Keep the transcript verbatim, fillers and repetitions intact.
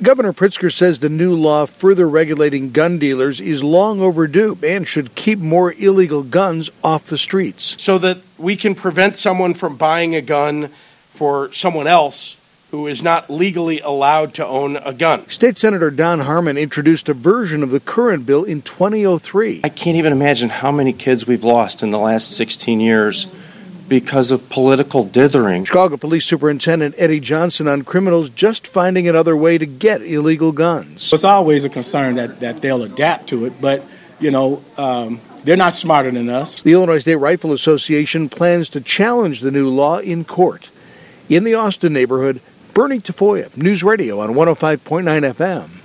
Governor Pritzker says the new law further regulating gun dealers is long overdue and should keep more illegal guns off the streets. So that we can prevent someone from buying a gun for someone else who is not legally allowed to own a gun. State Senator Don Harmon introduced a version of the current bill in twenty oh three. I can't even imagine how many kids we've lost in the last sixteen years because of political dithering. Chicago Police Superintendent Eddie Johnson on criminals just finding another way to get illegal guns. It's always a concern that, that they'll adapt to it, but, you know, um, they're not smarter than us. The Illinois State Rifle Association plans to challenge the new law in court. In the Austin neighborhood, Bernie Tafoya, News Radio on one oh five point nine F M.